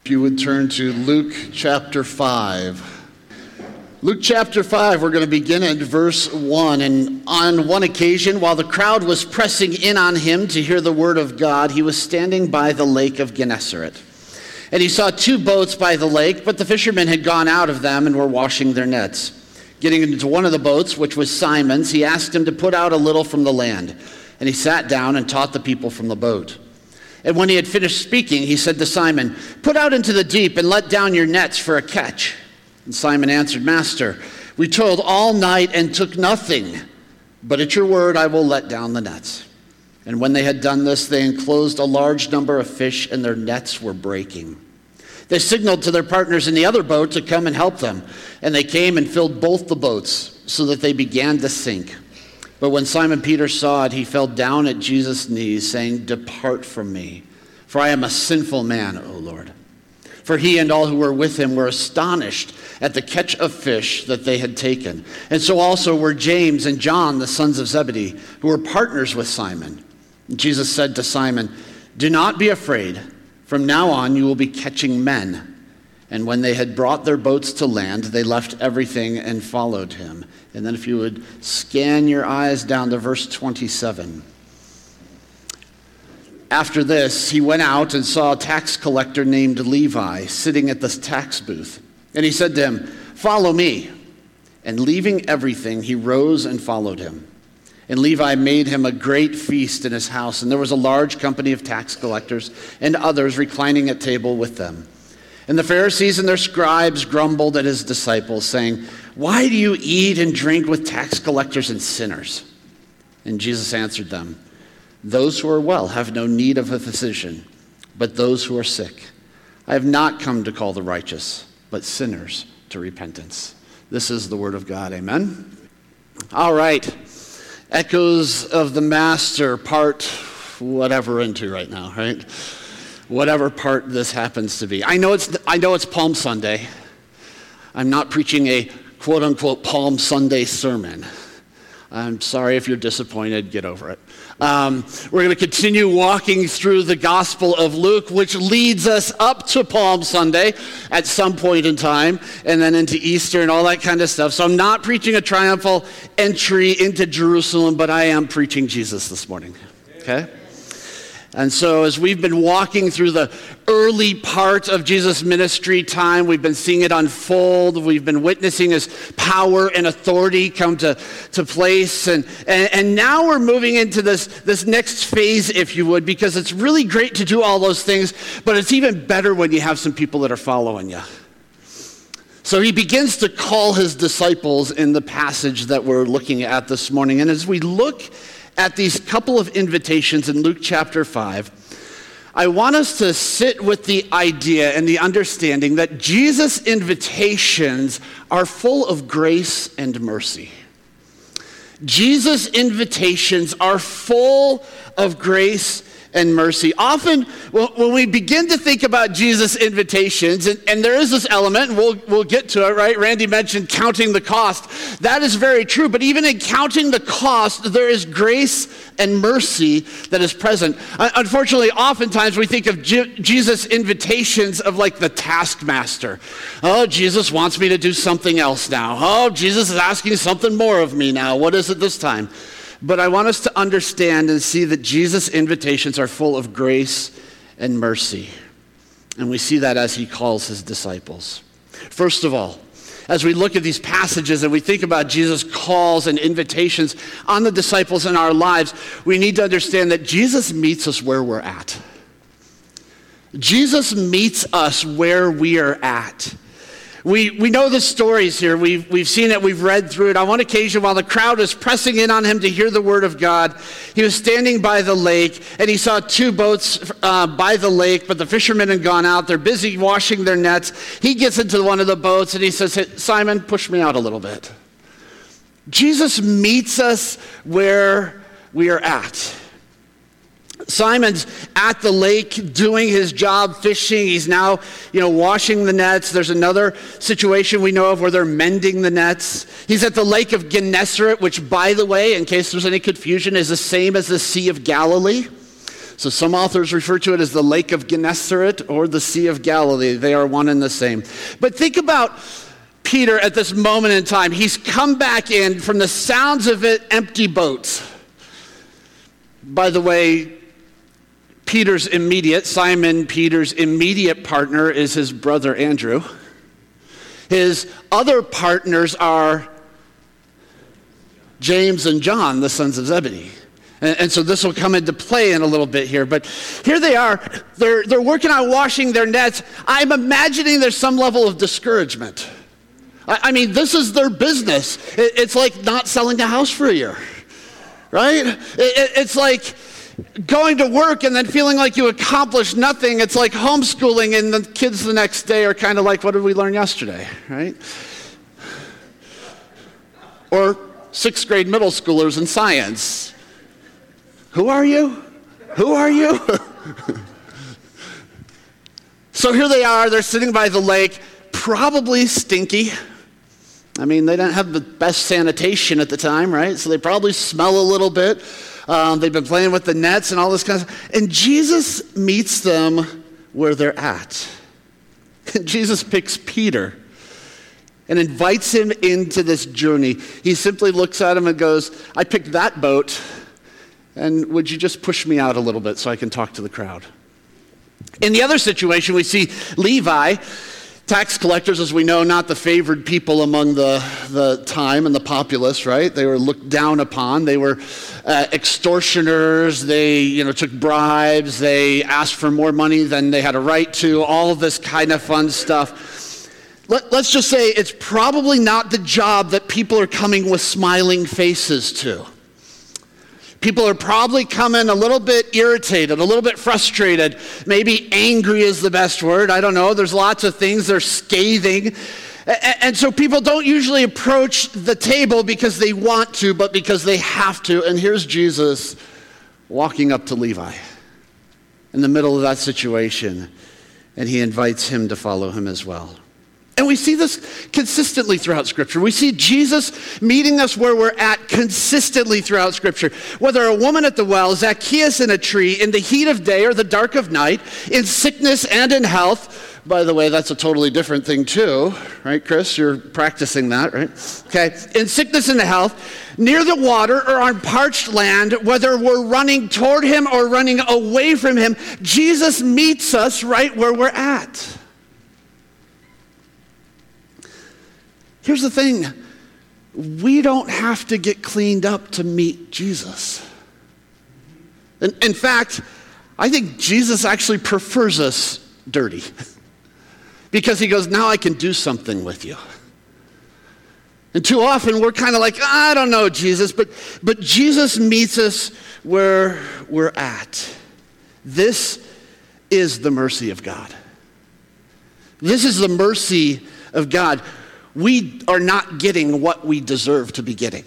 If you would turn to Luke chapter 5. Luke chapter 5, we're going to begin at verse 1. And on one occasion, while the crowd was pressing in on him to hear the word of God, he was standing by the lake of Gennesaret. And he saw two boats by the lake, but the fishermen had gone out of them and were washing their nets. Getting into one of the boats, which was Simon's, he asked him to put out a little from the land. And he sat down and taught the people from the boat. And when he had finished speaking, he said to Simon, "Put out into the deep and let down your nets for a catch." And Simon answered, "Master, we toiled all night and took nothing, but at your word I will let down the nets." And when they had done this, they enclosed a large number of fish, and their nets were breaking. They signaled to their partners in the other boat to come and help them. And they came and filled both the boats, so that they began to sink. But when Simon Peter saw it, he fell down at Jesus' knees, saying, "Depart from me, for I am a sinful man, O Lord." For he and all who were with him were astonished at the catch of fish that they had taken. And so also were James and John, the sons of Zebedee, who were partners with Simon. And Jesus said to Simon, "Do not be afraid. From now on you will be catching men." And when they had brought their boats to land, they left everything and followed him. And then if you would scan your eyes down to verse 27. After this, he went out and saw a tax collector named Levi sitting at the tax booth. And he said to him, "Follow me." And leaving everything, he rose and followed him. And Levi made him a great feast in his house, and there was a large company of tax collectors and others reclining at table with them. And the Pharisees and their scribes grumbled at his disciples, saying, "Why do you eat and drink with tax collectors and sinners?" And Jesus answered them, "Those who are well have no need of a physician, but those who are sick. I have not come to call the righteous, but sinners to repentance." This is the word of God. Amen. All right. Echoes of the Master, part whatever we're into right now, right? Whatever part this happens to be. I know it's Palm Sunday. I'm not preaching a quote-unquote Palm Sunday sermon. I'm sorry if you're disappointed. Get over it. We're going to continue walking through the Gospel of Luke, which leads us up to Palm Sunday at some point in time, and then into Easter and all that kind of stuff. So I'm not preaching a triumphal entry into Jerusalem, but I am preaching Jesus this morning. Okay? And so as we've been walking through the early part of Jesus' ministry time, we've been seeing it unfold. We've been witnessing his power and authority come to place. And now we're moving into this next phase, if you would, because it's really great to do all those things, but it's even better when you have some people that are following you. So he begins to call his disciples in the passage that we're looking at this morning. And as we look at these couple of invitations in Luke chapter 5, I want us to sit with the idea and the understanding that Jesus' invitations are full of grace and mercy. Jesus' invitations are full of grace and mercy. Often, when we begin to think about Jesus' invitations, and there is this element, and we'll get to it, right? Randy mentioned counting the cost. That is very true, but even in counting the cost, there is grace and mercy that is present. Unfortunately, oftentimes we think of Jesus' invitations of like the taskmaster. Oh, Jesus wants me to do something else now. Oh, Jesus is asking something more of me now. What is it this time? But I want us to understand and see that Jesus' invitations are full of grace and mercy. And we see that as he calls his disciples. First of all, as we look at these passages and we think about Jesus' calls and invitations on the disciples in our lives, we need to understand that Jesus meets us where we're at. Jesus meets us where we are at. We know the stories here. We've seen it. We've read through it. On one occasion, while the crowd was pressing in on him to hear the word of God, he was standing by the lake, and he saw two boats by the lake, but the fishermen had gone out. They're busy washing their nets. He gets into one of the boats, and he says, "Hey, Simon, push me out a little bit." Jesus meets us where we are at. Simon's at the lake doing his job fishing. He's now, washing the nets. There's another situation we know of where they're mending the nets. He's at the lake of Gennesaret, which, by the way, in case there's any confusion, is the same as the Sea of Galilee. So some authors refer to it as the Lake of Gennesaret or the Sea of Galilee. They are one and the same. But think about Peter at this moment in time. He's come back in, from the sounds of it, empty boats. By the way, Simon Peter's immediate partner is his brother Andrew. His other partners are James and John, the sons of Zebedee. And so this will come into play in a little bit here. But here they are. They're working on washing their nets. I'm imagining there's some level of discouragement. I mean, this is their business. It's like not selling a house for a year, right? It's like going to work and then feeling like you accomplished nothing. It's like homeschooling and the kids the next day are kind of like, what did we learn yesterday, right? Or 6th grade middle schoolers in science. Who are you? Who are you? So here they are. They're sitting by the lake, probably stinky. I mean, they didn't have the best sanitation at the time, right? So they probably smell a little bit. They've been playing with the nets and all this kind of stuff. And Jesus meets them where they're at. And Jesus picks Peter and invites him into this journey. He simply looks at him and goes, I picked that boat, and would you just push me out a little bit so I can talk to the crowd? In the other situation, we see Levi. Tax collectors, as we know, not the favored people among the time and the populace, right? They were looked down upon. They were extortioners. They, took bribes. They asked for more money than they had a right to. All of this kind of fun stuff. Let's just say it's probably not the job that people are coming with smiling faces to. People are probably coming a little bit irritated, a little bit frustrated. Maybe angry is the best word. I don't know. There's lots of things. They're scathing. And so people don't usually approach the table because they want to, but because they have to. And here's Jesus walking up to Levi in the middle of that situation. And he invites him to follow him as well. And we see this consistently throughout Scripture. We see Jesus meeting us where we're at consistently throughout Scripture. Whether a woman at the well, Zacchaeus in a tree, in the heat of day or the dark of night, in sickness and in health. By the way, that's a totally different thing too, right, Chris? You're practicing that, right? Okay. In sickness and in health, near the water or on parched land, whether we're running toward him or running away from him, Jesus meets us right where we're at. Here's the thing, we don't have to get cleaned up to meet Jesus. In fact, I think Jesus actually prefers us dirty because he goes, now I can do something with you. And too often we're kind of like, I don't know, Jesus, but Jesus meets us where we're at. This is the mercy of God. This is the mercy of God. We are not getting what we deserve to be getting.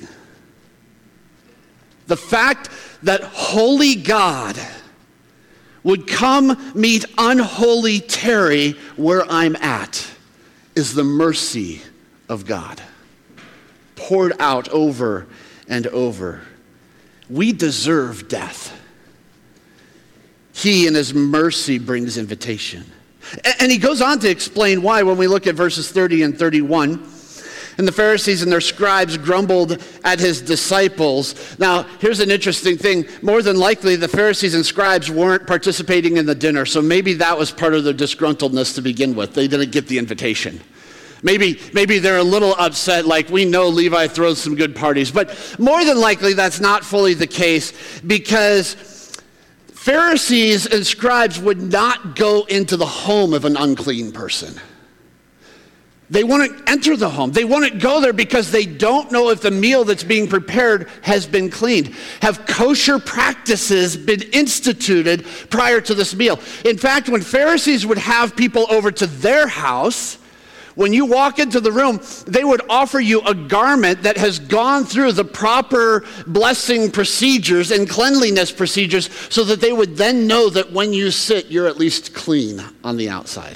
The fact that holy God would come meet unholy Terry where I'm at is the mercy of God, poured out over and over. We deserve death. He in his mercy brings invitation. And he goes on to explain why when we look at verses 30 and 31. And the Pharisees and their scribes grumbled at his disciples. Now, here's an interesting thing. More than likely, the Pharisees and scribes weren't participating in the dinner, so maybe that was part of their disgruntledness to begin with. They didn't get the invitation. Maybe they're a little upset, like we know Levi throws some good parties. But more than likely, that's not fully the case because Pharisees and scribes would not go into the home of an unclean person. They wouldn't enter the home. They wouldn't go there because they don't know if the meal that's being prepared has been cleaned. Have kosher practices been instituted prior to this meal? In fact, when Pharisees would have people over to their house, when you walk into the room, they would offer you a garment that has gone through the proper blessing procedures and cleanliness procedures so that they would then know that when you sit, you're at least clean on the outside.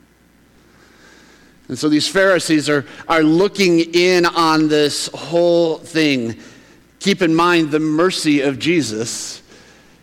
And so these Pharisees are looking in on this whole thing. Keep in mind the mercy of Jesus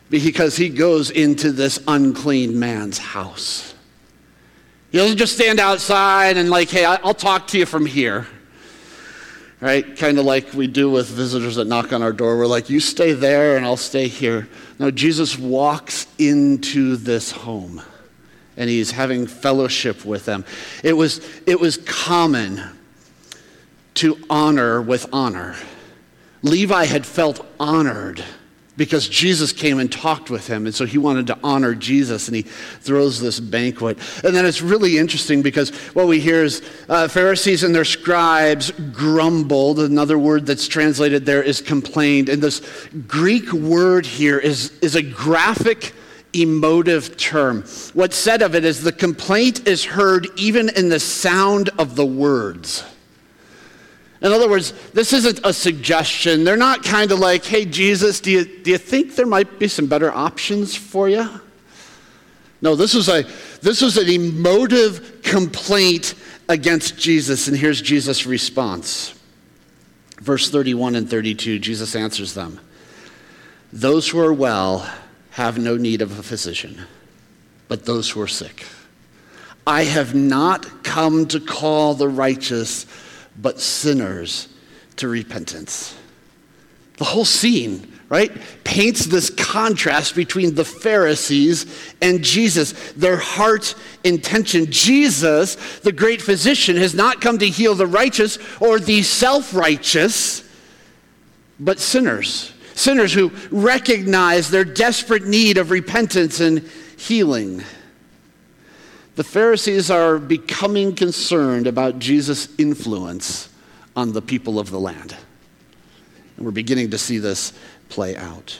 because he goes into this unclean man's house. He doesn't just stand outside and like, hey, I'll talk to you from here. Right? Kind of like we do with visitors that knock on our door. We're like, you stay there and I'll stay here. No, Jesus walks into this home and he's having fellowship with them. It was common to honor with honor. Levi had felt honored because Jesus came and talked with him, and so he wanted to honor Jesus, and he throws this banquet. And then it's really interesting because what we hear is Pharisees and their scribes grumbled. Another word that's translated there is complained. And this Greek word here is a graphic, emotive term. What's said of it is the complaint is heard even in the sound of the words. In other words, this isn't a suggestion. They're not kind of like, hey, Jesus, do you think there might be some better options for you? No, this was an emotive complaint against Jesus, and here's Jesus' response. Verse 31 and 32, Jesus answers them. Those who are well have no need of a physician, but those who are sick. I have not come to call the righteous, but sinners to repentance. The whole scene, right, paints this contrast between the Pharisees and Jesus, their heart intention. Jesus, the great physician, has not come to heal the righteous or the self-righteous, but sinners. Sinners who recognize their desperate need of repentance and healing. The Pharisees are becoming concerned about Jesus' influence on the people of the land. And we're beginning to see this play out.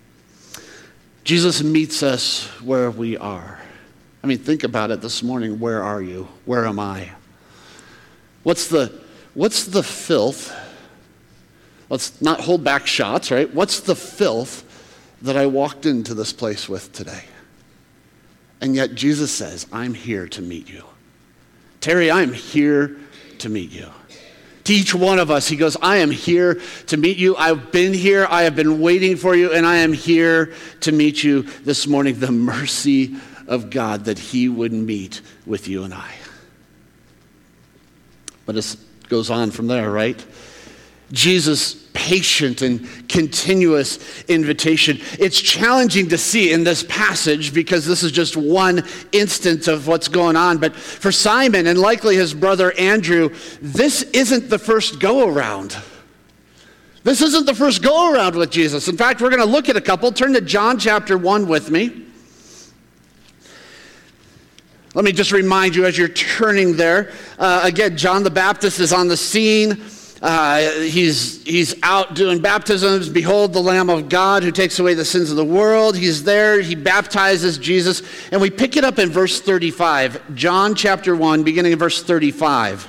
Jesus meets us where we are. I mean, think about it this morning. Where are you? Where am I? What's the filth? Let's not hold back shots, right? What's the filth that I walked into this place with today? And yet Jesus says, I'm here to meet you. Terry, I'm here to meet you. To each one of us, he goes, I am here to meet you. I've been here. I have been waiting for you, and I am here to meet you this morning. The mercy of God that he would meet with you and I. But it goes on from there, right? Jesus' patient and continuous invitation. It's challenging to see in this passage because this is just one instance of what's going on. But for Simon and likely his brother Andrew, this isn't the first go-around. This isn't the first go-around with Jesus. In fact, we're going to look at a couple. Turn to John chapter 1 with me. Let me just remind you as you're turning there. Again, John the Baptist is on the scene. He's out doing baptisms. Behold, the Lamb of God who takes away the sins of the world. He's there. He baptizes Jesus. And we pick it up in verse 35. John chapter 1, beginning in verse 35.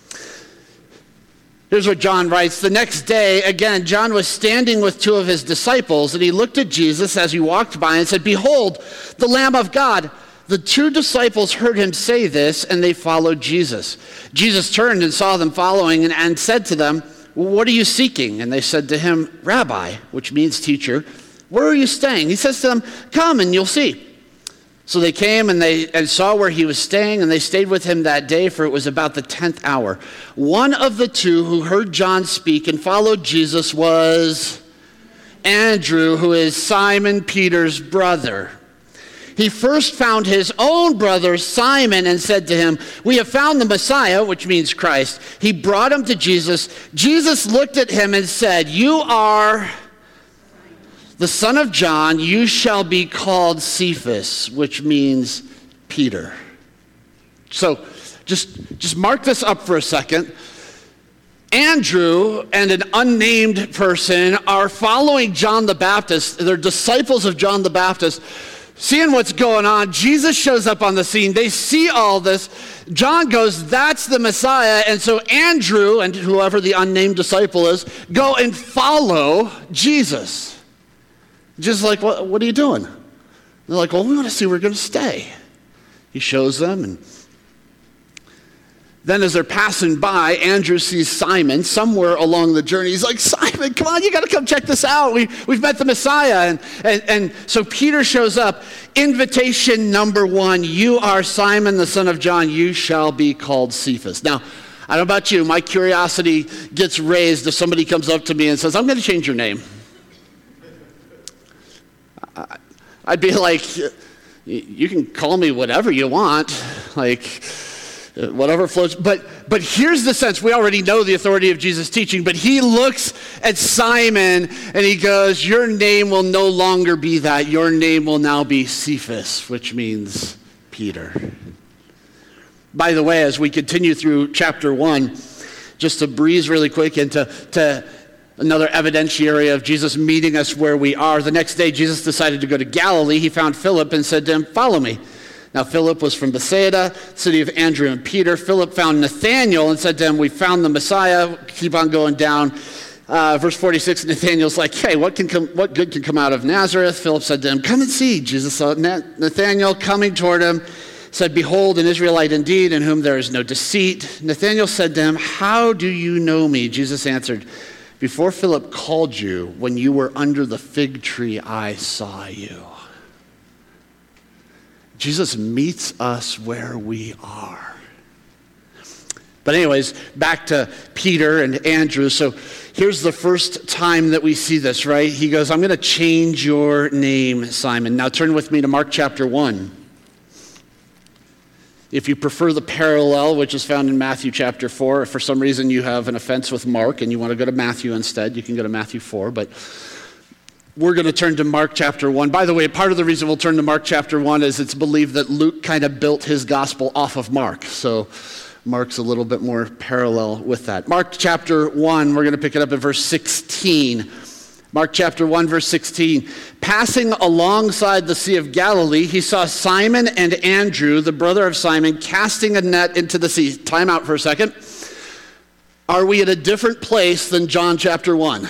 Here's what John writes. The next day, again, John was standing with two of his disciples, and he looked at Jesus as he walked by and said, Behold, the Lamb of God. The two disciples heard him say this, and they followed Jesus. Jesus turned and saw them following and said to them, What are you seeking? And they said to him, Rabbi, which means teacher, where are you staying? He says to them, Come and you'll see. So they came and saw where he was staying, and they stayed with him that day, for it was about the 10th hour. One of the two who heard John speak and followed Jesus was Andrew, who is Simon Peter's brother. He first found his own brother Simon and said to him, We have found the Messiah, which means Christ. He brought him to Jesus. Jesus looked at him and said, You are the son of John. You shall be called Cephas, which means Peter. So just mark this up for a second. Andrew and an unnamed person are following John the Baptist. They're disciples of John the Baptist. Seeing what's going on, Jesus shows up on the scene. They see all this. John goes, that's the Messiah. And so Andrew and whoever the unnamed disciple is, go and follow Jesus. Just like, what are you doing? And they're like, well, we want to see where we're going to stay. He shows them, and Then as they're passing by, Andrew sees Simon somewhere along the journey. He's like, Simon, come on, you got to come check this out. We've met the Messiah. And so Peter shows up. Invitation number one, you are Simon, the son of John. You shall be called Cephas. Now, I don't know about you. My curiosity gets raised if somebody comes up to me and says, I'm going to change your name. I'd be like, you can call me whatever you want. Like, whatever floats. But here's the sense. We already know the authority of Jesus' teaching, but he looks at Simon and he goes, your name will no longer be that. Your name will now be Cephas, which means Peter. By the way, as we continue through chapter 1, just to breeze really quick into another evidentiary of Jesus meeting us where we are. The next day, Jesus decided to go to Galilee. He found Philip and said to him, follow me. Now, Philip was from Bethsaida, city of Andrew and Peter. Philip found Nathanael and said to him, we found the Messiah. Keep on going down. Verse 46, Nathanael's like, hey, what good can come out of Nazareth? Philip said to him, come and see. Jesus saw Nathanael coming toward him, said, behold, an Israelite indeed, in whom there is no deceit. Nathanael said to him, how do you know me? Jesus answered, before Philip called you, when you were under the fig tree, I saw you. Jesus meets us where we are. But anyways, back to Peter and Andrew. So here's the first time that we see this, right? He goes, I'm going to change your name, Simon. Now turn with me to Mark chapter 1. If you prefer the parallel, which is found in Matthew chapter 4, if for some reason you have an offense with Mark and you want to go to Matthew instead, you can go to Matthew 4. But we're going to turn to Mark chapter 1. By the way, part of the reason we'll turn to Mark chapter 1 is it's believed that Luke kind of built his gospel off of Mark. So Mark's a little bit more parallel with that. Mark chapter 1, we're going to pick it up at verse 16. Mark chapter 1, verse 16. Passing alongside the Sea of Galilee, he saw Simon and Andrew, the brother of Simon, casting a net into the sea. Time out for a second. Are we at a different place than John chapter 1?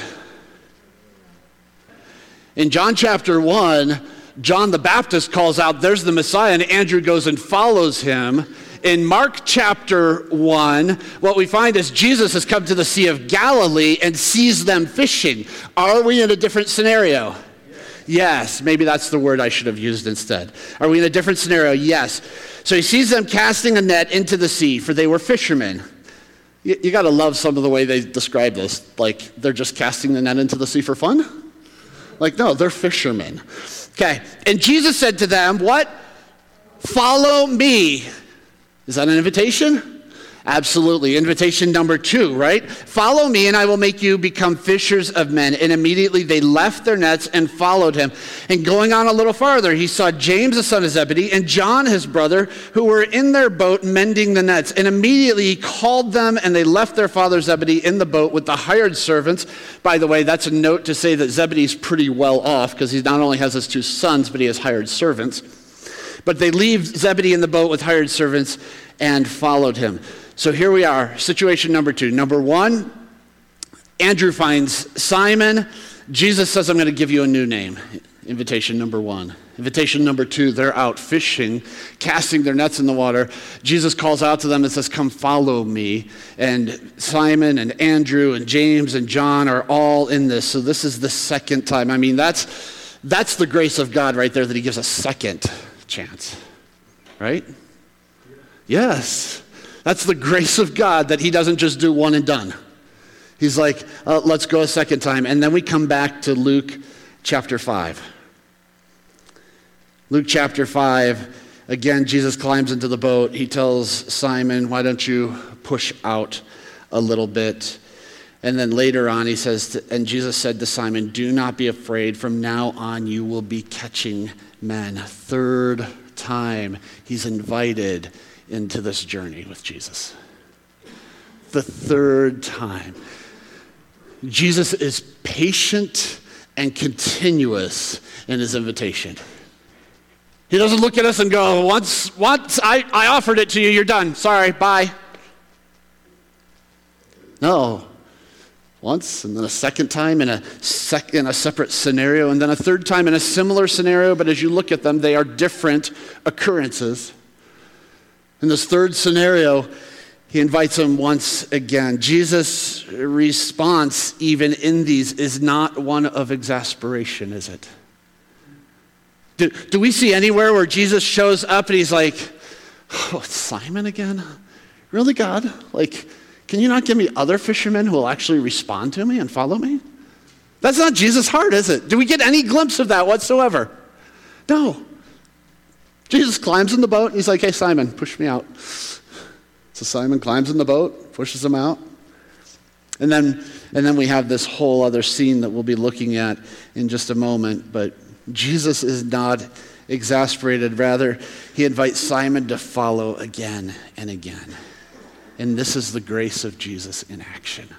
In John chapter 1, John the Baptist calls out, there's the Messiah, and Andrew goes and follows him. In Mark chapter 1, what we find is Jesus has come to the Sea of Galilee and sees them fishing. Are we in a different scenario? Yes, maybe that's the word I should have used instead. Are we in a different scenario? Yes. So he sees them casting a net into the sea, for they were fishermen. You got to love some of the way they describe this. Like, they're just casting the net into the sea for fun? Like, no, they're fishermen. Okay, and Jesus said to them, what? Follow me. Is that an invitation? Absolutely. Invitation number 2, right? Follow me and I will make you become fishers of men. And immediately they left their nets and followed him. And going on a little farther, he saw James, the son of Zebedee, and John, his brother, who were in their boat mending the nets. And immediately he called them and they left their father Zebedee in the boat with the hired servants. By the way, that's a note to say that Zebedee's pretty well off because he not only has his 2 sons, but he has hired servants. But they leave Zebedee in the boat with hired servants and followed him. So here we are, situation number 2. Number 1, Andrew finds Simon. Jesus says, I'm going to give you a new name. Invitation number 1. Invitation number 2, they're out fishing, casting their nets in the water. Jesus calls out to them and says, come follow me. And Simon and Andrew and James and John are all in this. So this is the second time. I mean, that's the grace of God right there, that he gives a second chance, right? Yes. That's the grace of God, that he doesn't just do one and done. He's like, let's go a second time. And then we come back to Luke chapter 5. Luke chapter 5, again, Jesus climbs into the boat. He tells Simon, why don't you push out a little bit? And then later on he says, and Jesus said to Simon, do not be afraid. From now on you will be catching men. Third time he's invited into this journey with Jesus. The third time. Jesus is patient and continuous in his invitation. He doesn't look at us and go, once I offered it to you, you're done. Sorry, bye. No. Once, and then a second time in a separate scenario, and then a third time in a similar scenario, but as you look at them, they are different occurrences. In this third scenario, He invites him once again. Jesus' response, even in these, is not one of exasperation, is it? Do we see anywhere where Jesus shows up and he's like, oh, it's Simon again? Really, God? Like, can you not give me other fishermen who will actually respond to me and follow me? That's not Jesus' heart, is it? Do we get any glimpse of that whatsoever? No. Jesus climbs in the boat and he's like, hey, Simon, push me out. So Simon climbs in the boat, pushes him out. And then we have this whole other scene that we'll be looking at in just a moment. But Jesus is not exasperated. Rather, he invites Simon to follow again and again. And this is the grace of Jesus in action.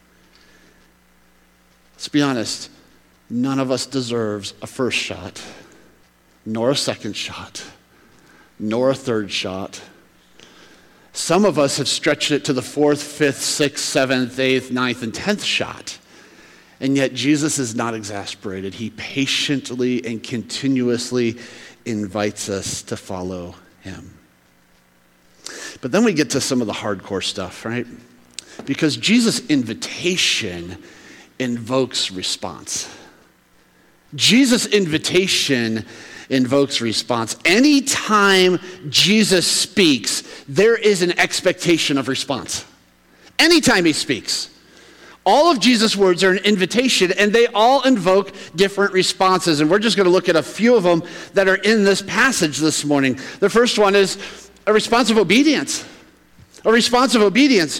Let's be honest, none of us deserves a first shot, nor a second shot, nor a third shot. Some of us have stretched it to the 4th, 5th, 6th, 7th, 8th, 9th, and 10th shot. And yet Jesus is not exasperated. He patiently and continuously invites us to follow him. But then we get to some of the hardcore stuff, right? Because Jesus' invitation invokes response. Jesus' invitation invokes response. Anytime Jesus speaks, there is an expectation of response. Anytime he speaks. All of Jesus' words are an invitation, and they all invoke different responses. And we're just going to look at a few of them that are in this passage this morning. The first one is a response of obedience. A response of obedience.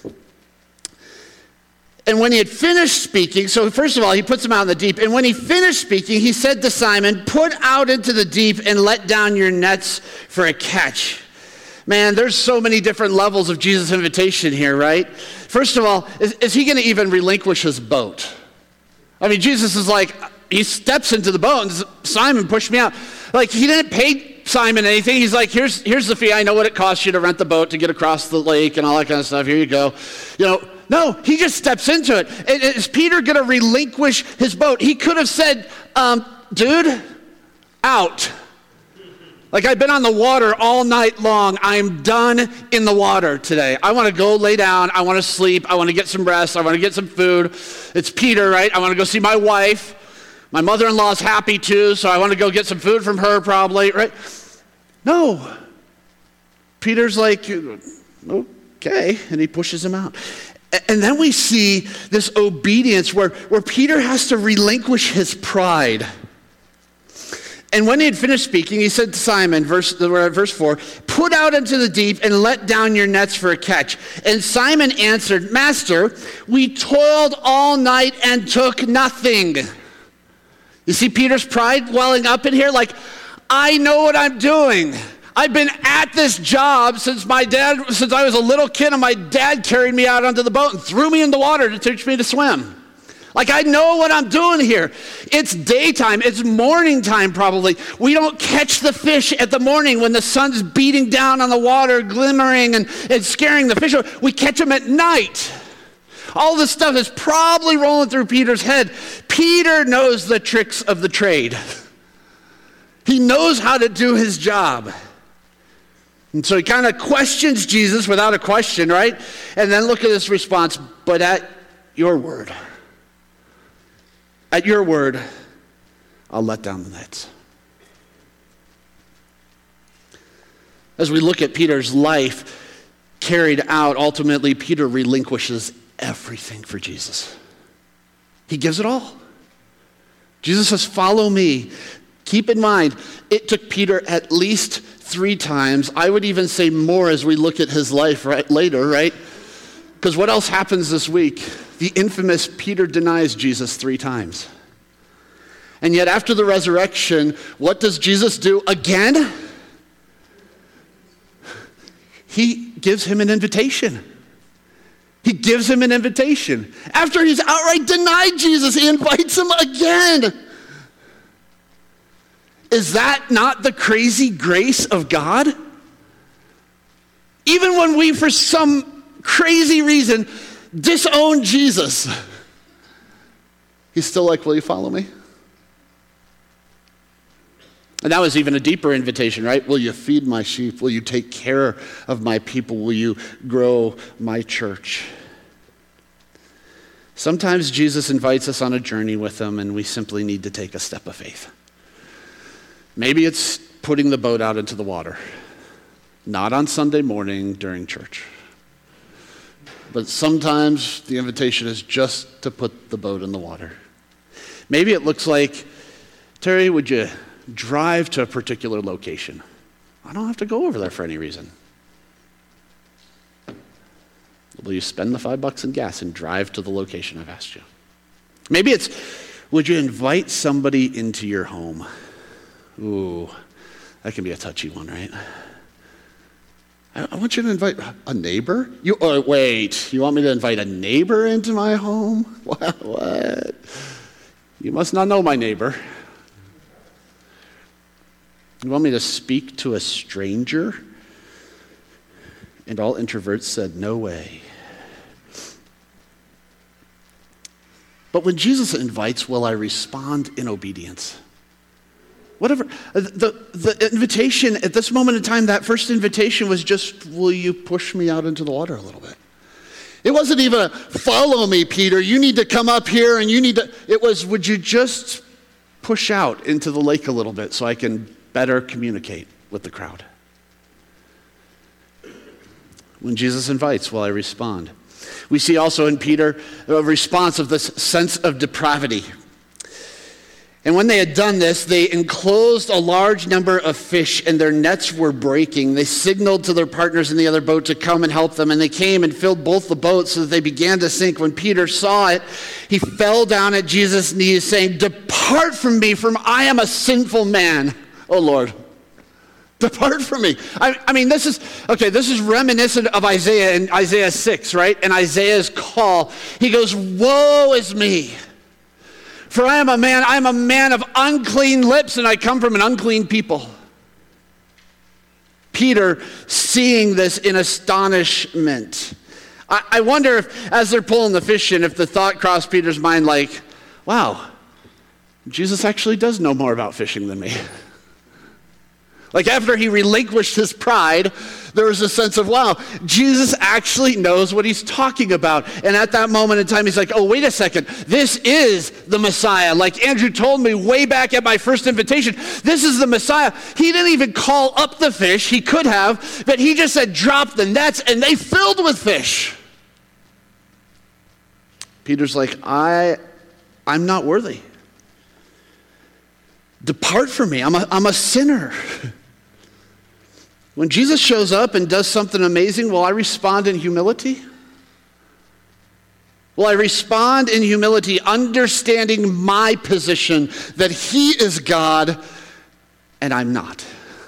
And when he had finished speaking, so first of all, he puts him out in the deep. And when he finished speaking, he said to Simon, put out into the deep and let down your nets for a catch. Man, there's so many different levels of Jesus' invitation here, right? First of all, is he going to even relinquish his boat? I mean, Jesus is like, he steps into the boat and says, Simon, push me out. Like, he didn't pay Simon anything. He's like, here's the fee. I know what it costs you to rent the boat to get across the lake and all that kind of stuff. Here you go. No, he just steps into it. Is Peter going to relinquish his boat? He could have said, dude, out. Like, I've been on the water all night long. I'm done in the water today. I want to go lay down. I want to sleep. I want to get some rest. I want to get some food. It's Peter, right? I want to go see my wife. My mother-in-law's happy too, so I want to go get some food from her probably, right? No. Peter's like, okay, and he pushes him out. And then we see this obedience where Peter has to relinquish his pride. And when he had finished speaking, he said to Simon, verse 4, put out into the deep and let down your nets for a catch. And Simon answered, Master, we toiled all night and took nothing. You see Peter's pride welling up in here? Like, I know what I'm doing. I've been at this job since I was a little kid, and my dad carried me out onto the boat and threw me in the water to teach me to swim. Like, I know what I'm doing here. It's daytime. It's morning time probably. We don't catch the fish at the morning when the sun's beating down on the water, glimmering and scaring the fish. We catch them at night. All this stuff is probably rolling through Peter's head. Peter knows the tricks of the trade. He knows how to do his job. And so he kind of questions Jesus without a question, right? And then look at this response, but at your word, I'll let down the nets. As we look at Peter's life carried out, ultimately Peter relinquishes everything for Jesus. He gives it all. Jesus says, follow me. Keep in mind, it took Peter at least 3 times. I would even say more as we look at his life later, right? Because what else happens this week? The infamous Peter denies Jesus 3 times. And yet after the resurrection, what does Jesus do again? He gives him an invitation. He gives him an invitation. After he's outright denied Jesus, he invites him again. Is that not the crazy grace of God? Even when we, for some crazy reason, disown Jesus, he's still like, will you follow me? And that was even a deeper invitation, right? Will you feed my sheep? Will you take care of my people? Will you grow my church? Sometimes Jesus invites us on a journey with him, and we simply need to take a step of faith. Maybe it's putting the boat out into the water, not on Sunday morning during church. But sometimes the invitation is just to put the boat in the water. Maybe it looks like, Terry, would you drive to a particular location? I don't have to go over there for any reason. Will you spend the $5 in gas and drive to the location I've asked you? Maybe it's, would you invite somebody into your home? Ooh, that can be a touchy one, right? I want you to invite a neighbor? Wait, you want me to invite a neighbor into my home? What? You must not know my neighbor. You want me to speak to a stranger? And all introverts said, no way. But when Jesus invites, will I respond in obedience? Whatever. The invitation at this moment in time, that first invitation was just, will you push me out into the water a little bit? It wasn't even a, follow me, Peter. You need to come up here and you need to. It was, would you just push out into the lake a little bit so I can better communicate with the crowd? When Jesus invites, will I respond? We see also in Peter a response of this sense of depravity. And when they had done this, they enclosed a large number of fish, and their nets were breaking. They signaled to their partners in the other boat to come and help them, and they came and filled both the boats so that they began to sink. When Peter saw it, he fell down at Jesus' knees, saying, depart from me, for I am a sinful man, O Lord. Depart from me. I mean, this is reminiscent of Isaiah in Isaiah 6, right? And Isaiah's call. He goes, woe is me. For I am a man of unclean lips, and I come from an unclean people. Peter seeing this in astonishment. I wonder if, as they're pulling the fish in, if the thought crossed Peter's mind like, wow, Jesus actually does know more about fishing than me. Like after he relinquished his pride, there was a sense of, wow, Jesus actually knows what he's talking about. And at that moment in time, he's like, oh, wait a second. This is the Messiah. Like Andrew told me way back at my first invitation, this is the Messiah. He didn't even call up the fish. He could have, but he just said, drop the nets, and they filled with fish. Peter's like, I'm not worthy. Depart from me. I'm a sinner. When Jesus shows up and does something amazing, will I respond in humility? Will I respond in humility, understanding my position that he is God and I'm not?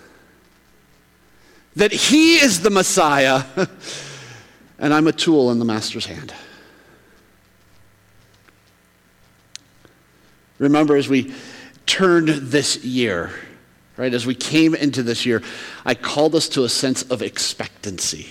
That he is the Messiah and I'm a tool in the master's hand. Remember, as we turned this year, right, as we came into this year, I called us to a sense of expectancy.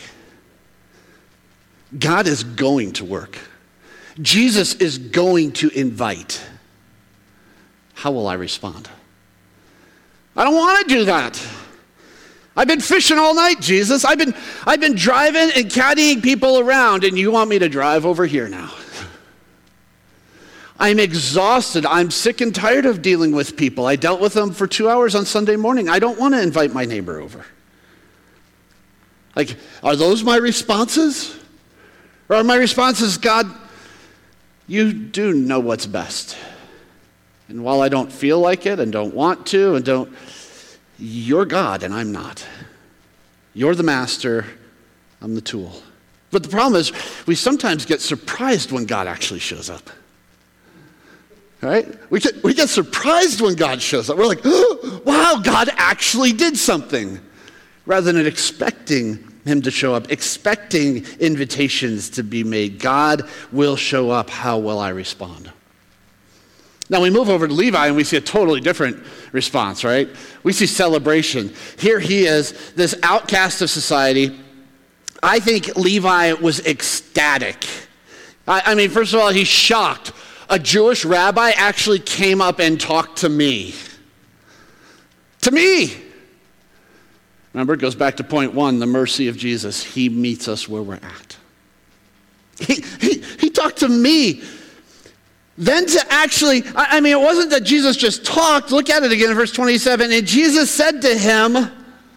God is going to work. Jesus is going to invite. How will I respond? I don't want to do that. I've been fishing all night, Jesus. I've been driving and caddying people around, and you want me to drive over here now. I'm exhausted. I'm sick and tired of dealing with people. I dealt with them for 2 hours on Sunday morning. I don't want to invite my neighbor over. Like, are those my responses? Or are my responses, God, you do know what's best. And while I don't feel like it and don't want to you're God and I'm not. You're the master, I'm the tool. But the problem is we sometimes get surprised when God actually shows up. Right? We get surprised when God shows up. We're like, oh, wow, God actually did something. Rather than expecting him to show up, expecting invitations to be made. God will show up. How will I respond? Now we move over to Levi and we see a totally different response, right? We see celebration. Here he is, this outcast of society. I think Levi was ecstatic. I mean, first of all, he's shocked. A Jewish rabbi actually came up and talked to me. To me. Remember, it goes back to point one, the mercy of Jesus. He meets us where we're at. He talked to me. Then to actually, it wasn't that Jesus just talked. Look at it again in verse 27. And Jesus said to him,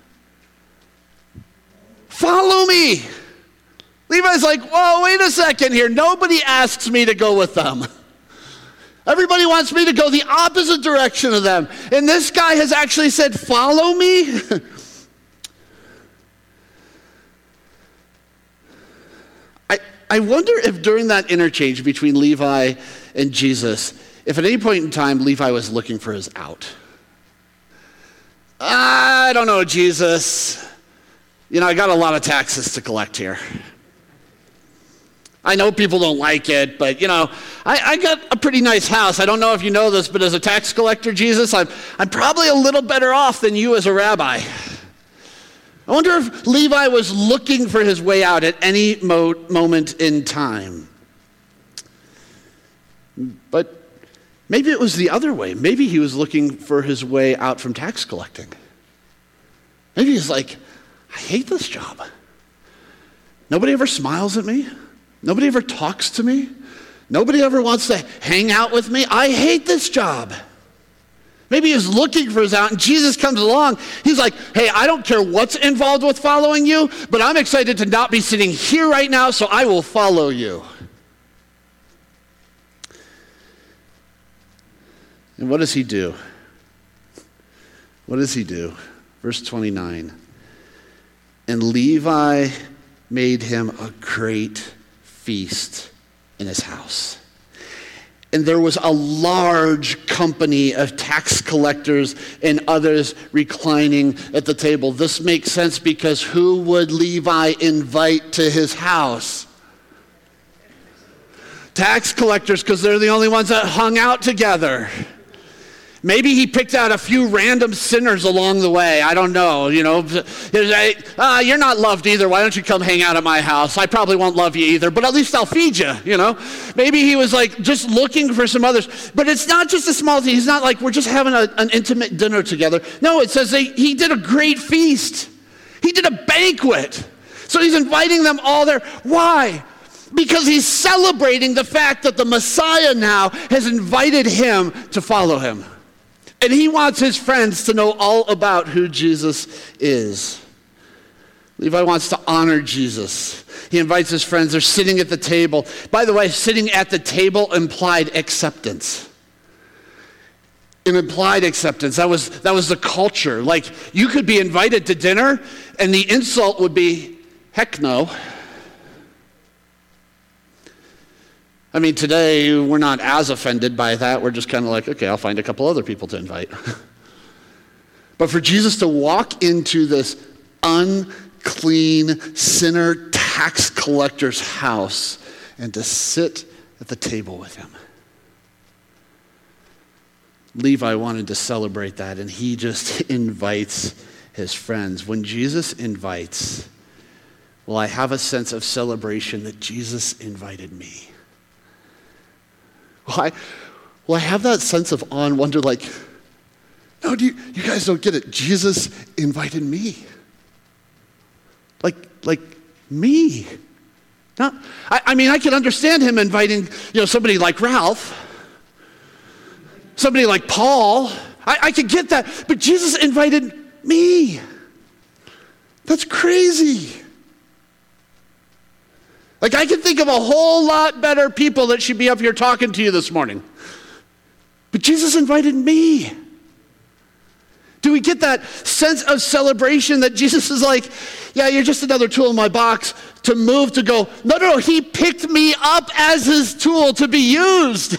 follow me. Levi's like, whoa, wait a second here. Nobody asks me to go with them. Everybody wants me to go the opposite direction of them. And this guy has actually said, follow me? I wonder if during that interchange between Levi and Jesus, if at any point in time Levi was looking for his out. I don't know, Jesus. I got a lot of taxes to collect here. I know people don't like it, but I got a pretty nice house. I don't know if you know this, but as a tax collector, Jesus, I'm probably a little better off than you as a rabbi. I wonder if Levi was looking for his way out at any moment in time. But maybe it was the other way. Maybe he was looking for his way out from tax collecting. Maybe he's like, I hate this job. Nobody ever smiles at me. Nobody ever talks to me. Nobody ever wants to hang out with me. I hate this job. Maybe he's looking for his out, and Jesus comes along. He's like, hey, I don't care what's involved with following you, but I'm excited to not be sitting here right now, so I will follow you. And what does he do? What does he do? Verse 29. And Levi made him a great feast in his house. And there was a large company of tax collectors and others reclining at the table. This makes sense because who would Levi invite to his house? Tax collectors, because they're the only ones that hung out together. Maybe he picked out a few random sinners along the way. I don't know, you're not loved either. Why don't you come hang out at my house? I probably won't love you either, but at least I'll feed you, Maybe he was like just looking for some others. But it's not just a small thing. He's not like we're just having an intimate dinner together. No, it says he did a great feast. He did a banquet. So he's inviting them all there. Why? Because he's celebrating the fact that the Messiah now has invited him to follow him. And he wants his friends to know all about who Jesus is. Levi wants to honor Jesus. He invites his friends. They're sitting at the table. By the way, sitting at the table implied acceptance. It implied acceptance. That was the culture. Like, you could be invited to dinner, and the insult would be, heck no. Today, we're not as offended by that. We're just kind of like, okay, I'll find a couple other people to invite. But for Jesus to walk into this unclean sinner tax collector's house and to sit at the table with him. Levi wanted to celebrate that, and he just invites his friends. When Jesus invites, I have a sense of celebration that Jesus invited me. I have that sense of awe and wonder, like, no, you guys don't get it. Jesus invited me. Like me. Not, I can understand him inviting, somebody like Ralph, somebody like Paul. I could get that. But Jesus invited me. That's crazy. Like, I can think of a whole lot better people that should be up here talking to you this morning. But Jesus invited me. Do we get that sense of celebration that Jesus is like, yeah, you're just another tool in my box to move, to go, no, he picked me up as his tool to be used.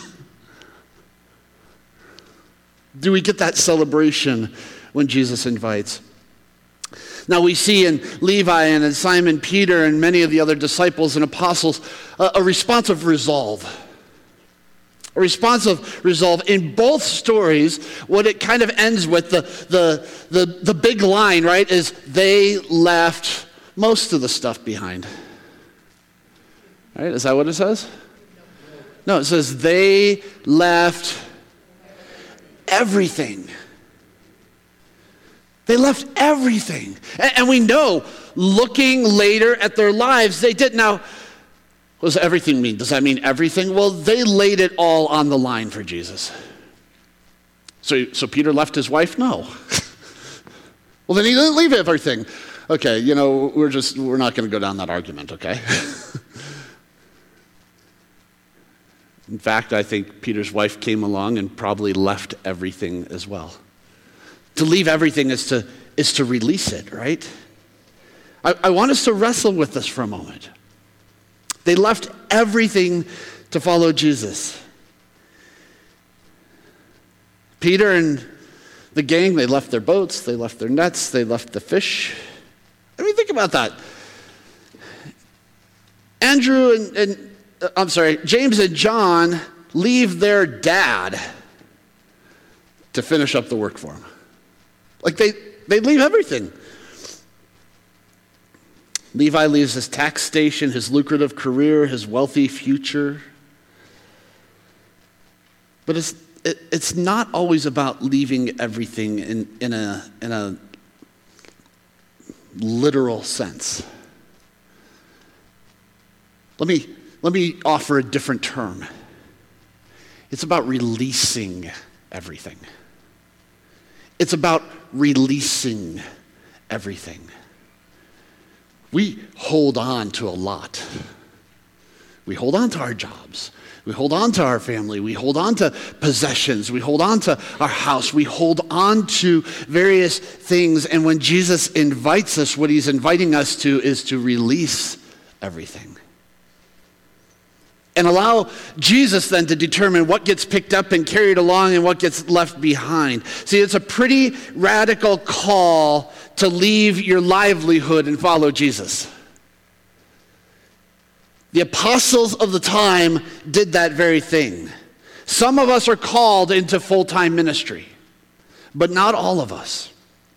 Do we get that celebration when Jesus invites? Now we see in Levi and in Simon Peter and many of the other disciples and apostles a response of resolve. A response of resolve. In both stories, what it kind of ends with, the big line, right, is they left most of the stuff behind. Right? Is that what it says? No, it says they left everything. They left everything. And we know, looking later at their lives, they did. Now, what does everything mean? Does that mean everything? Well, they laid it all on the line for Jesus. So Peter left his wife? No. Well, then he didn't leave everything. Okay, we're not going to go down that argument, okay? In fact, I think Peter's wife came along and probably left everything as well. To leave everything is to release it, right? I want us to wrestle with this for a moment. They left everything to follow Jesus. Peter and the gang, they left their boats, they left their nets, they left the fish. I mean, think about that. James and John leave their dad to finish up the work for him. Like they leave everything. Levi leaves his tax station, his lucrative career, his wealthy future. But it's not always about leaving everything in a literal sense. Let me offer a different term. It's about releasing everything. It's about releasing everything. We hold on to a lot. We hold on to our jobs. We hold on to our family. We hold on to possessions. We hold on to our house. We hold on to various things. And when Jesus invites us, what he's inviting us to is to release everything. And allow Jesus then to determine what gets picked up and carried along and what gets left behind. See, it's a pretty radical call to leave your livelihood and follow Jesus. The apostles of the time did that very thing. Some of us are called into full-time ministry, but not all of us.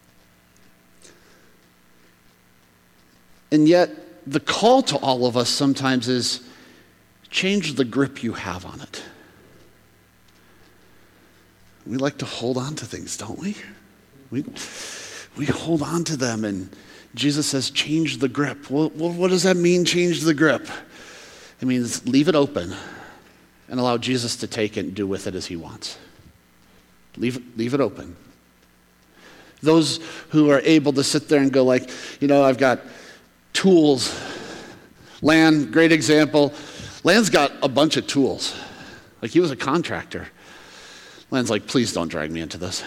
And yet, the call to all of us sometimes is change the grip you have on it. We like to hold on to things, don't we? We hold on to them, and Jesus says, change the grip. Well, what does that mean, change the grip? It means leave it open and allow Jesus to take it and do with it as he wants. Leave it open. Those who are able to sit there and go like, I've got tools. Lan, great example. Lan's got a bunch of tools. Like he was a contractor. Lan's like, please don't drag me into this.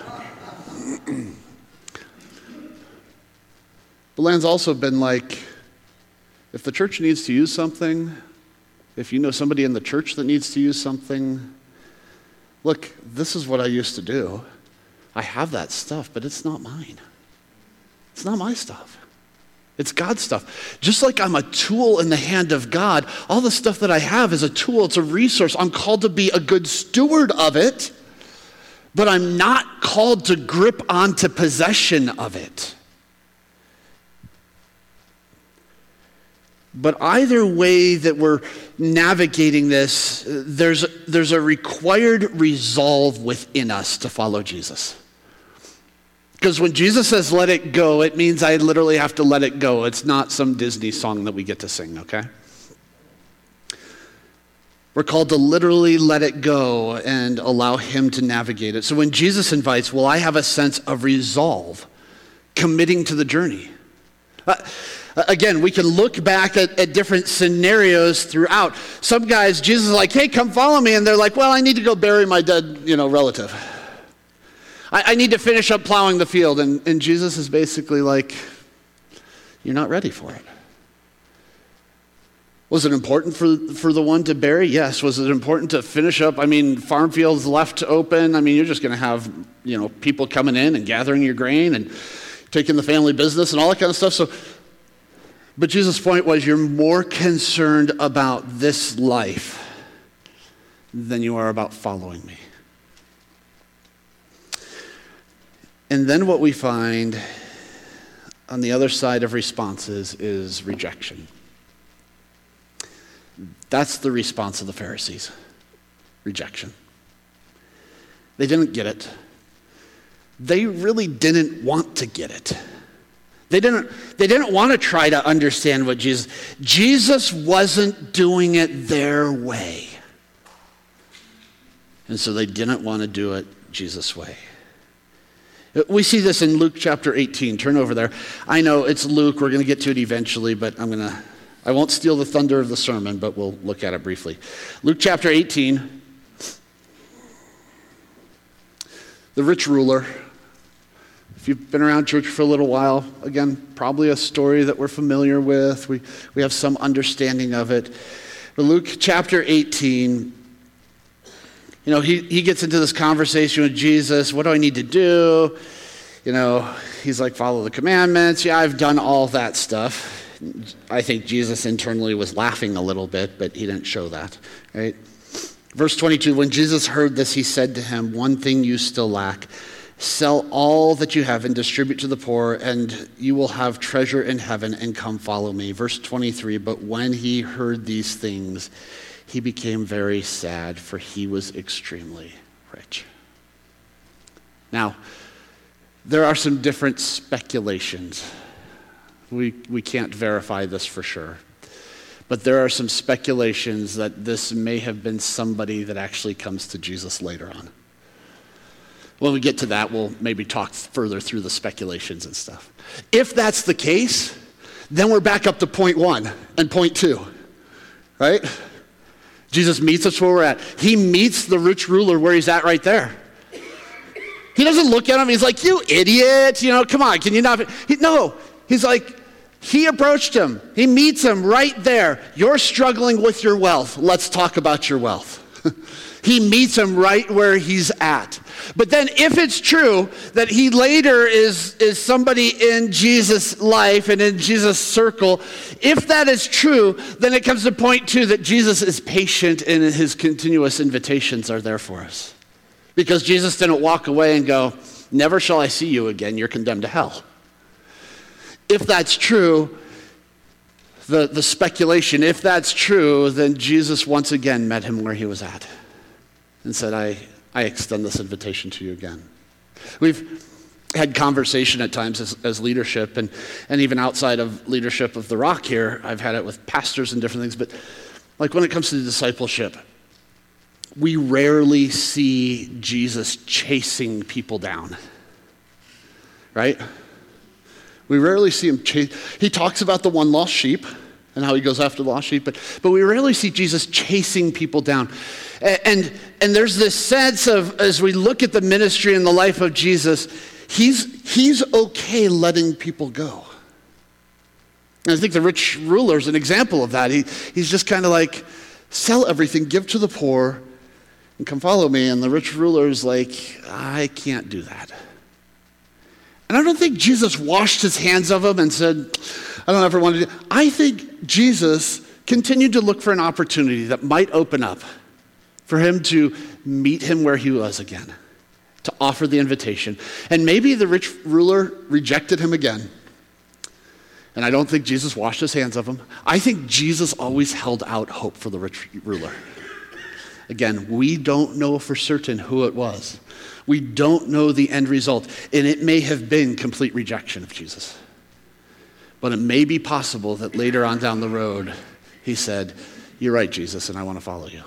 But Lan's also been like, if the church needs to use something, if you know somebody in the church that needs to use something, look, this is what I used to do. I have that stuff, but it's not mine. It's not my stuff. It's God's stuff. Just like I'm a tool in the hand of God, all the stuff that I have is a tool, it's a resource. I'm called to be a good steward of it, but I'm not called to grip onto possession of it. But either way that we're navigating this, there's a required resolve within us to follow Jesus. Because when Jesus says let it go, it means I literally have to let it go. It's not some Disney song that we get to sing, okay? We're called to literally let it go and allow him to navigate it. So when Jesus invites, will I have a sense of resolve, committing to the journey? Again, we can look back at different scenarios throughout. Some guys, Jesus is like, hey, come follow me. And they're like, well, I need to go bury my dead, relative. I need to finish up plowing the field. And Jesus is basically like, you're not ready for it. Was it important for the one to bury? Yes. Was it important to finish up? Farm fields left open. You're just going to have, people coming in and gathering your grain and taking the family business and all that kind of stuff. But Jesus' point was, you're more concerned about this life than you are about following me. And then what we find on the other side of responses is rejection. That's the response of the Pharisees. Rejection. They didn't get it. they really didn't want to get it. They didn't want to try to understand what Jesus wasn't doing it their way. And so they didn't want to do it Jesus' way. We see this in Luke chapter 18. Turn over there. I know it's Luke. We're going to get to it eventually, but I won't steal the thunder of the sermon, but we'll look at it briefly. Luke chapter 18. The rich ruler. If you've been around church for a little while, again, probably a story that we're familiar with. We have some understanding of it. But Luke chapter 18, he gets into this conversation with Jesus. What do I need to do? He's like, follow the commandments. Yeah, I've done all that stuff. I think Jesus internally was laughing a little bit, but he didn't show that, right? Verse 22, when Jesus heard this, he said to him, one thing you still lack. Sell all that you have and distribute to the poor, and you will have treasure in heaven, and come follow me. Verse 23, but when he heard these things, he became very sad, for he was extremely rich. Now, there are some different speculations. We can't verify this for sure. But there are some speculations that this may have been somebody that actually comes to Jesus later on. When we get to that, we'll maybe talk further through the speculations and stuff. If that's the case, then we're back up to point 1 and point 2, right? Jesus meets us where we're at. He meets the rich ruler where he's at right there. He doesn't look at him. He's like, you idiot. Come on, can you not? No, he's like, he approached him. He meets him right there. You're struggling with your wealth. Let's talk about your wealth. He meets him right where he's at. But then if it's true that he later is somebody in Jesus' life and in Jesus' circle, if that is true, then it comes to point 2 that Jesus is patient and his continuous invitations are there for us. Because Jesus didn't walk away and go, never shall I see you again, you're condemned to hell. If that's true, the speculation, if that's true, then Jesus once again met him where he was at and said, I extend this invitation to you again. We've had conversation at times as leadership, and even outside of leadership of the Rock here, I've had it with pastors and different things, but like when it comes to discipleship, we rarely see Jesus chasing people down, right? We rarely see him chase. He talks about the one lost sheep and how he goes after the lost sheep, but we rarely see Jesus chasing people down. And there's this sense of, as we look at the ministry and the life of Jesus, he's okay letting people go. And I think the rich ruler is an example of that. He's just kind of like, sell everything, give to the poor, and come follow me. And the rich ruler is like, I can't do that. And I don't think Jesus washed his hands of him and said, I don't ever want to do it. I think Jesus continued to look for an opportunity that might open up for him to meet him where he was again, to offer the invitation. And maybe the rich ruler rejected him again. And I don't think Jesus washed his hands of him. I think Jesus always held out hope for the rich ruler. Again, we don't know for certain who it was. We don't know the end result. And it may have been complete rejection of Jesus. But it may be possible that later on down the road, he said, you're right, Jesus, and I want to follow you.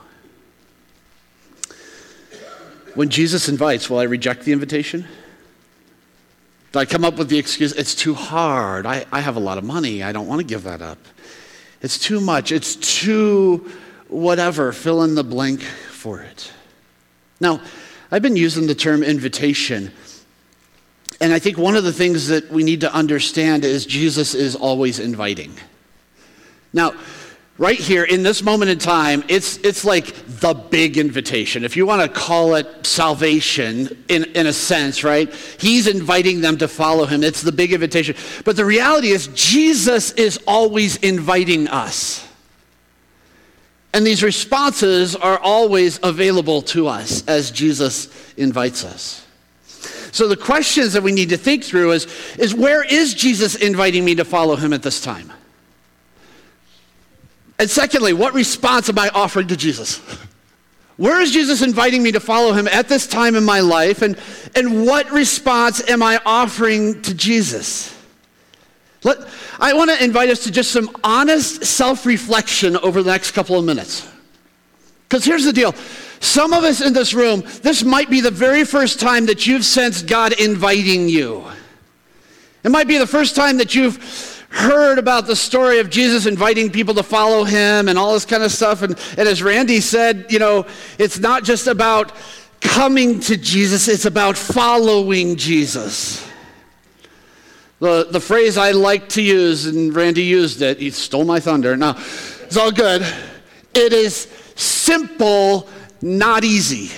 When Jesus invites, will I reject the invitation? Do I come up with the excuse, it's too hard, I have a lot of money, I don't want to give that up. It's too much, it's too whatever, fill in the blank for it. Now, I've been using the term invitation, and I think one of the things that we need to understand is Jesus is always inviting. Now, right here in this moment in time, it's like the big invitation. If you want to call it salvation in a sense, right? He's inviting them to follow him. It's the big invitation. But the reality is Jesus is always inviting us. And these responses are always available to us as Jesus invites us. So the questions that we need to think through is where is Jesus inviting me to follow him at this time? And secondly, what response am I offering to Jesus? Where is Jesus inviting me to follow him at this time in my life? And what response am I offering to Jesus? I want to invite us to just some honest self-reflection over the next couple of minutes. Because here's the deal. Some of us in this room, this might be the very first time that you've sensed God inviting you. It might be the first time that you've heard about the story of Jesus inviting people to follow him and all this kind of stuff. And as Randy said, it's not just about coming to Jesus, it's about following Jesus. The phrase I like to use, and Randy used it, he stole my thunder. No, it's all good. It is simple, not easy.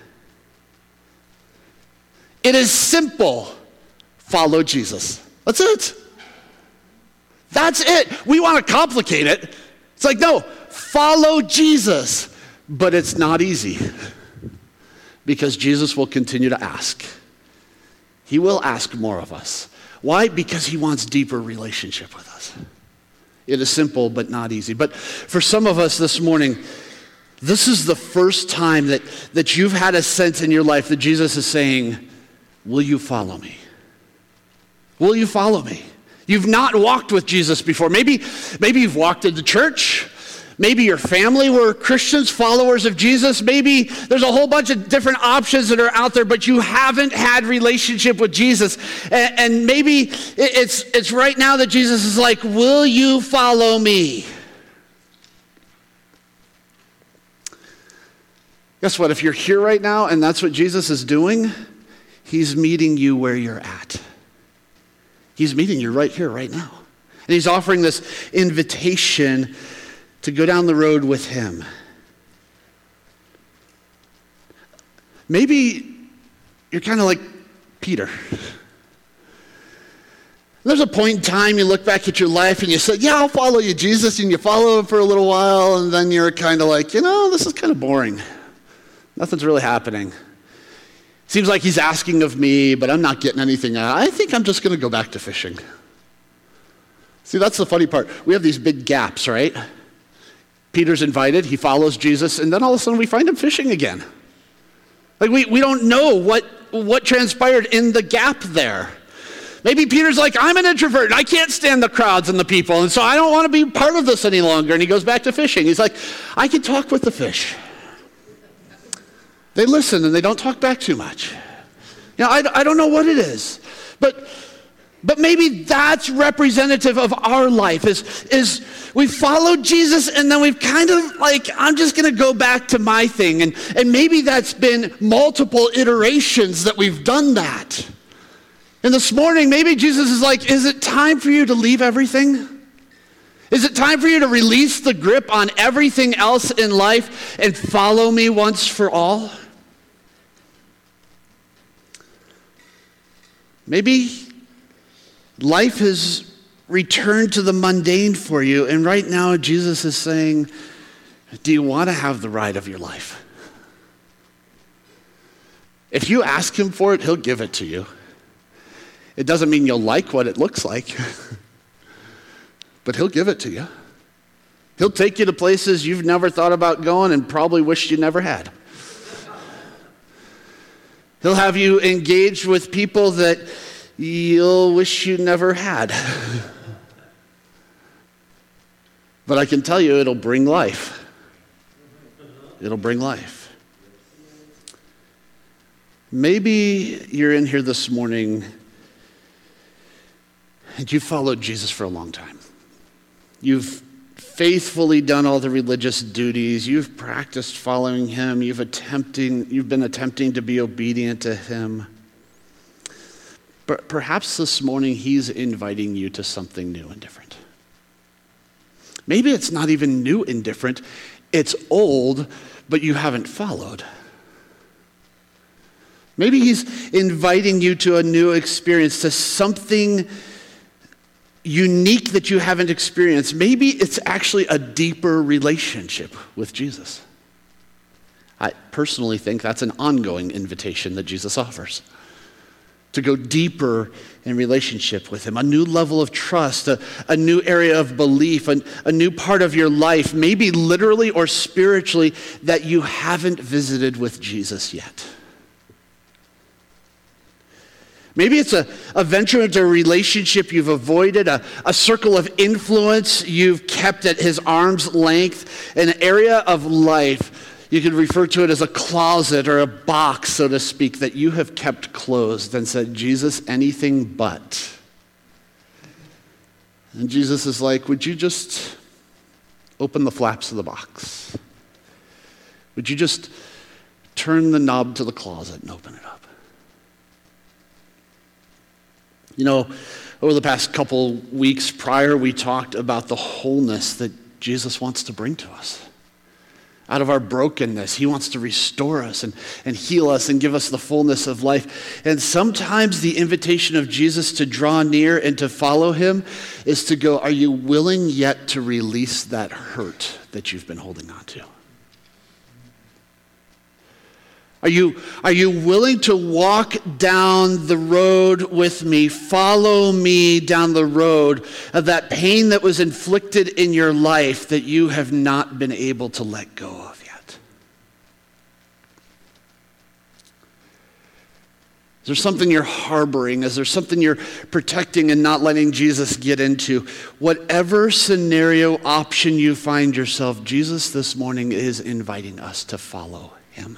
It is simple. Follow Jesus. That's it. That's it. We want to complicate it. It's like, no, follow Jesus. But it's not easy because Jesus will continue to ask. He will ask more of us. Why? Because he wants deeper relationship with us. It is simple but not easy. But for some of us this morning, this is the first time that you've had a sense in your life that Jesus is saying, will you follow me? Will you follow me? You've not walked with Jesus before. Maybe you've walked in the church. Maybe your family were Christians, followers of Jesus. Maybe there's a whole bunch of different options that are out there, but you haven't had relationship with Jesus. And maybe it's right now that Jesus is like, will you follow me? Guess what? If you're here right now and that's what Jesus is doing, he's meeting you where you're at. He's meeting you right here, right now. And he's offering this invitation to go down the road with him. Maybe you're kind of like Peter. There's a point in time you look back at your life and you say, yeah, I'll follow you, Jesus, and you follow him for a little while, and then you're kind of like, this is kind of boring. Nothing's really happening. Seems like he's asking of me, but I'm not getting anything out. I think I'm just going to go back to fishing. See, that's the funny part. We have these big gaps, right? Peter's invited, he follows Jesus, and then all of a sudden we find him fishing again. Like we don't know what transpired in the gap there. Maybe Peter's like, I'm an introvert, and I can't stand the crowds and the people, and so I don't want to be part of this any longer, and he goes back to fishing. He's like, I can talk with the fish. They listen and they don't talk back too much. I don't know what it is, but maybe that's representative of our life is we followed Jesus and then we've kind of like, I'm just going to go back to my thing. And maybe that's been multiple iterations that we've done that. And this morning, maybe Jesus is like, is it time for you to leave everything? Is it time for you to release the grip on everything else in life and follow me once for all? Maybe life has returned to the mundane for you, and right now Jesus is saying, do you want to have the ride of your life? If you ask him for it, he'll give it to you. It doesn't mean you'll like what it looks like, but he'll give it to you. He'll take you to places you've never thought about going and probably wished you never had. He'll have you engage with people that you'll wish you never had. But I can tell you, it'll bring life. It'll bring life. Maybe you're in here this morning and you've followed Jesus for a long time. You've faithfully done all the religious duties. You've practiced following him. You've been attempting to be obedient to him. But perhaps this morning he's inviting you to something new and different. Maybe it's not even new and different. It's old, but you haven't followed. Maybe he's inviting you to a new experience, to something unique that you haven't experienced. Maybe it's actually a deeper relationship with Jesus. I personally think that's an ongoing invitation that Jesus offers. to go deeper in relationship with him, a new level of trust, a new area of belief, a new part of your life, maybe literally or spiritually, that you haven't visited with Jesus yet. Maybe it's a venture into a relationship you've avoided, a circle of influence you've kept at his arm's length, an area of life. You could refer to it as a closet or a box, so to speak, that you have kept closed and said, Jesus, anything but. And Jesus is like, would you just open the flaps of the box? Would you just turn the knob to the closet and open it up? You know, over the past couple weeks prior, we talked about the wholeness that Jesus wants to bring to us. Out of our brokenness, he wants to restore us and heal us and give us the fullness of life. And sometimes the invitation of Jesus to draw near and to follow him is to go, are you willing yet to release that hurt that you've been holding on to? Are you willing to walk down the road with me, follow me down the road of that pain that was inflicted in your life that you have not been able to let go of yet? Is there something you're harboring? Is there something you're protecting and not letting Jesus get into? Whatever scenario option you find yourself, Jesus this morning is inviting us to follow him.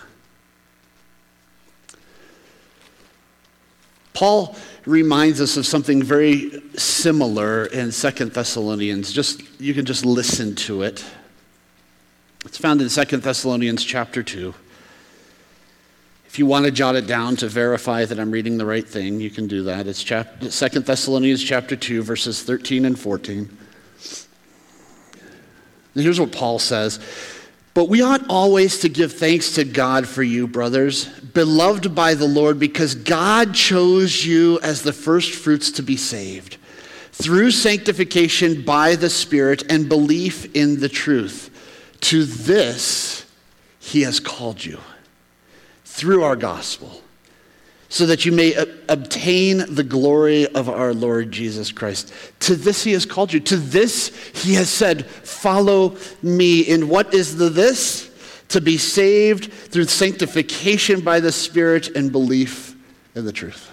Paul reminds us of something very similar in 2 Thessalonians. You can just listen to it. It's found in 2 Thessalonians chapter 2. If you want to jot it down to verify that I'm reading the right thing, you can do that. It's 2 Thessalonians chapter 2, verses 13 and 14. And here's what Paul says. But we ought always to give thanks to God for you, brothers, beloved by the Lord, because God chose you as the first fruits to be saved, through sanctification by the Spirit and belief in the truth. To this he has called you, through our gospel, so that you may obtain the glory of our Lord Jesus Christ. To this he has called you. To this he has said, follow me. And what is the this? To be saved through sanctification by the Spirit and belief in the truth.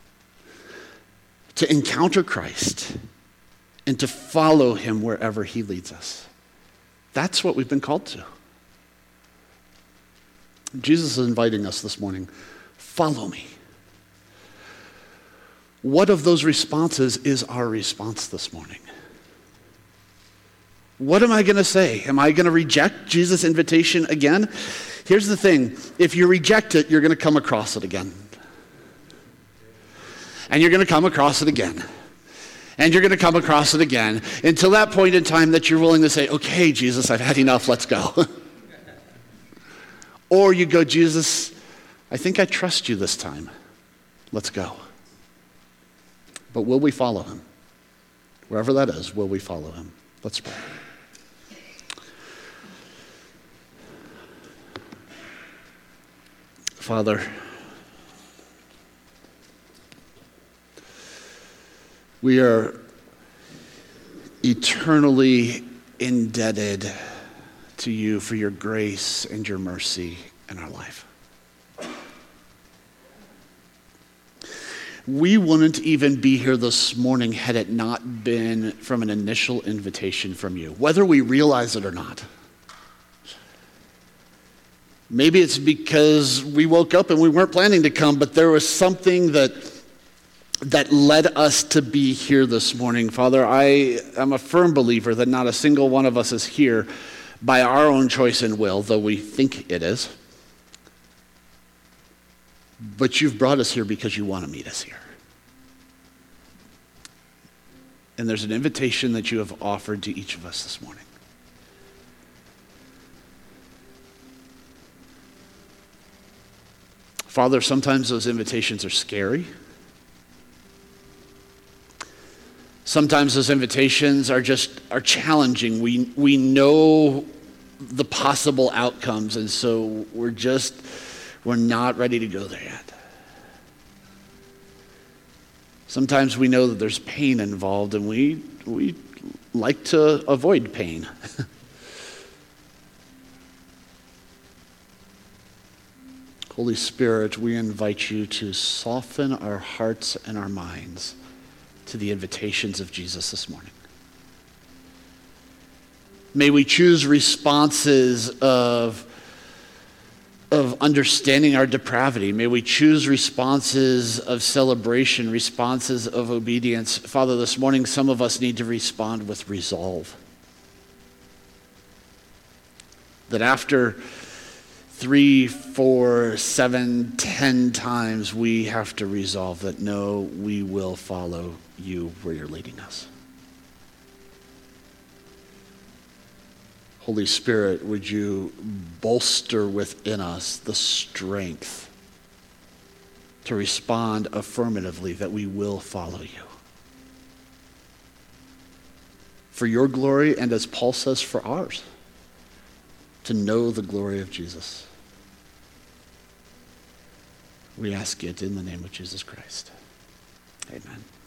To encounter Christ and to follow him wherever he leads us. That's what we've been called to. Jesus is inviting us this morning. Follow me. What of those responses is our response this morning? What am I going to say? Am I going to reject Jesus' invitation again? Here's the thing. If you reject it, you're going to come across it again. And you're going to come across it again. And you're going to come across it again. Until that point in time that you're willing to say, okay, Jesus, I've had enough, let's go. Or you go, Jesus, I think I trust you this time. Let's go. But will we follow him? Wherever that is, will we follow him? Let's pray. Father, we are eternally indebted to you for your grace and your mercy in our life. We wouldn't even be here this morning had it not been from an initial invitation from you, whether we realize it or not. Maybe it's because we woke up and we weren't planning to come, but there was something that led us to be here this morning. Father, I am a firm believer that not a single one of us is here by our own choice and will, though we think it is. But you've brought us here because you want to meet us here. And there's an invitation that you have offered to each of us this morning. Father, sometimes those invitations are scary. Sometimes those invitations are challenging. We know the possible outcomes, and so we're not ready to go there yet. Sometimes we know that there's pain involved, and we like to avoid pain. Holy Spirit, we invite you to soften our hearts and our minds to the invitations of Jesus this morning. May we choose responses of understanding our depravity. May we choose responses of celebration, responses of obedience. Father, this morning some of us need to respond with resolve. That after 3, 4, 7, 10 times, we have to resolve that no, we will follow you where you're leading us. Holy Spirit, would you bolster within us the strength to respond affirmatively that we will follow you. For your glory, and as Paul says, for ours, to know the glory of Jesus. We ask it in the name of Jesus Christ. Amen.